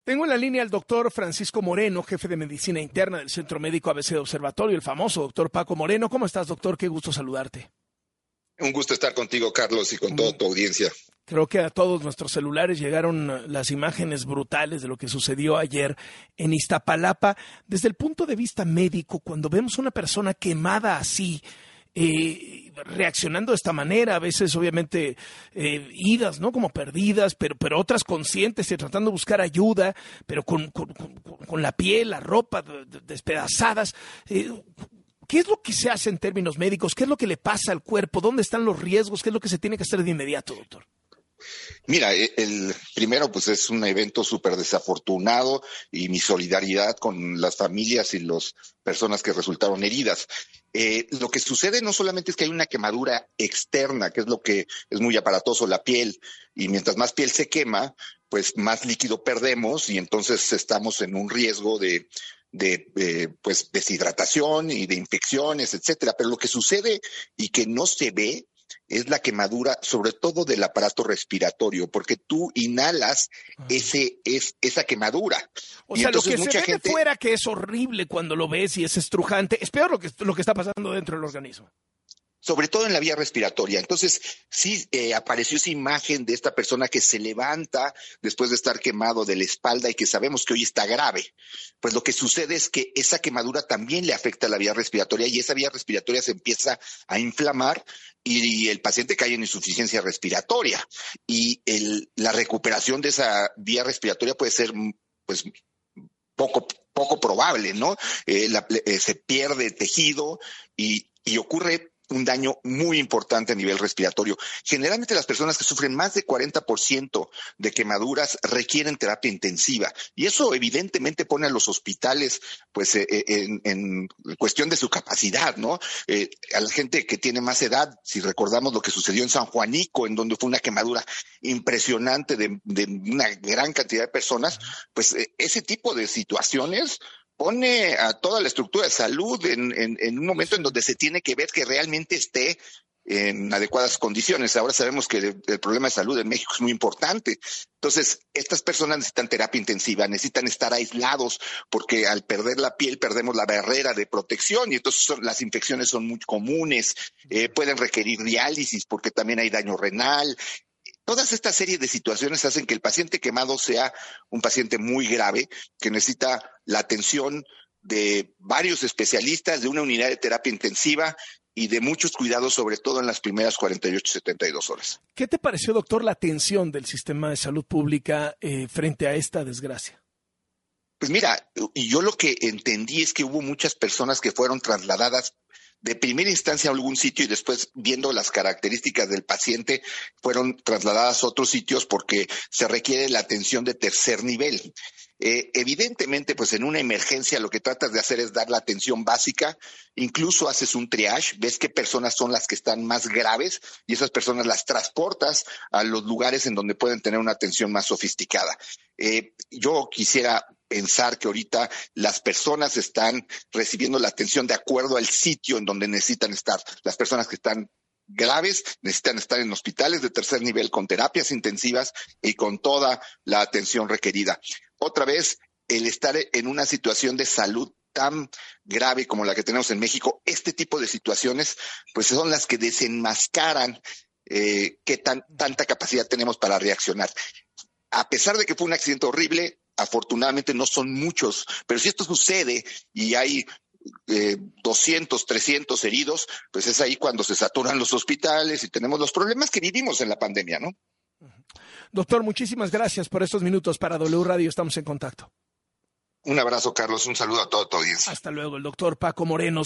Tengo en la línea al doctor Francisco Moreno, jefe de medicina interna del Centro Médico ABC de Observatorio, el famoso doctor Paco Moreno. ¿Cómo estás, doctor? Qué gusto saludarte. Un gusto estar contigo, Carlos, y con toda tu audiencia. Creo que a todos nuestros celulares llegaron las imágenes brutales de lo que sucedió ayer en Iztapalapa. Desde el punto de vista médico, cuando vemos a una persona quemada así, reaccionando de esta manera, a veces obviamente idas, ¿no? Como perdidas, pero otras conscientes y tratando de buscar ayuda, pero con la piel, la ropa despedazadas. ¿Qué es lo que se hace en términos médicos? ¿Qué es lo que le pasa al cuerpo? ¿Dónde están los riesgos? ¿Qué es lo que se tiene que hacer de inmediato, doctor? Mira, el primero pues es un evento súper desafortunado y mi solidaridad con las familias y las personas que resultaron heridas. Lo que sucede no solamente es que hay una quemadura externa, que es lo que es muy aparatoso, la piel, y mientras más piel se quema, pues más líquido perdemos y entonces estamos en un riesgo de pues deshidratación y de infecciones, etcétera. Pero lo que sucede y que no se ve es la quemadura, sobre todo del aparato respiratorio, porque tú inhalas esa quemadura. O sea, lo que se ve de fuera, que es horrible cuando lo ves y es estrujante, es peor lo que está pasando dentro del organismo. Sobre todo en la vía respiratoria. Entonces, sí apareció esa imagen de esta persona que se levanta después de estar quemado de la espalda y que sabemos que hoy está grave. Pues lo que sucede es que esa quemadura también le afecta a la vía respiratoria y esa vía respiratoria se empieza a inflamar y el paciente cae en insuficiencia respiratoria. Y la recuperación de esa vía respiratoria puede ser, pues, poco probable, ¿no? Se pierde tejido y ocurre un daño muy importante a nivel respiratorio. Generalmente las personas que sufren más de 40% de quemaduras requieren terapia intensiva y eso evidentemente pone a los hospitales pues en cuestión de su capacidad, ¿no? A la gente que tiene más edad, si recordamos lo que sucedió en San Juanico, en donde fue una quemadura impresionante de una gran cantidad de personas, pues ese tipo de situaciones pone a toda la estructura de salud en un momento en donde se tiene que ver que realmente esté en adecuadas condiciones. Ahora sabemos que el problema de salud en México es muy importante. Entonces, estas personas necesitan terapia intensiva, necesitan estar aislados porque al perder la piel perdemos la barrera de protección y entonces las infecciones son muy comunes, pueden requerir diálisis porque también hay daño renal. Todas esta serie de situaciones hacen que el paciente quemado sea un paciente muy grave que necesita la atención de varios especialistas, de una unidad de terapia intensiva y de muchos cuidados, sobre todo en las primeras 48, 72 horas. ¿Qué te pareció, doctor, la atención del sistema de salud pública frente a esta desgracia? Pues mira, yo lo que entendí es que hubo muchas personas que fueron trasladadas de primera instancia a algún sitio y después, viendo las características del paciente, fueron trasladadas a otros sitios porque se requiere la atención de tercer nivel. Evidentemente, pues en una emergencia lo que tratas de hacer es dar la atención básica, incluso haces un triage, ves qué personas son las que están más graves y esas personas las transportas a los lugares en donde pueden tener una atención más sofisticada. Yo quisiera pensar que ahorita las personas están recibiendo la atención de acuerdo al sitio en donde necesitan estar. Las personas que están graves necesitan estar en hospitales de tercer nivel con terapias intensivas y con toda la atención requerida. Otra vez, el estar en una situación de salud tan grave como la que tenemos en México, este tipo de situaciones pues son las que desenmascaran qué tanta capacidad tenemos para reaccionar. A pesar de que fue un accidente horrible, afortunadamente no son muchos, pero si esto sucede y hay 200, 300 heridos, pues es ahí cuando se saturan los hospitales y tenemos los problemas que vivimos en la pandemia, ¿no? Doctor, muchísimas gracias por estos minutos para W Radio. Estamos en contacto. Un abrazo, Carlos. Un saludo a toda tu audiencia. Hasta luego, el doctor Paco Moreno.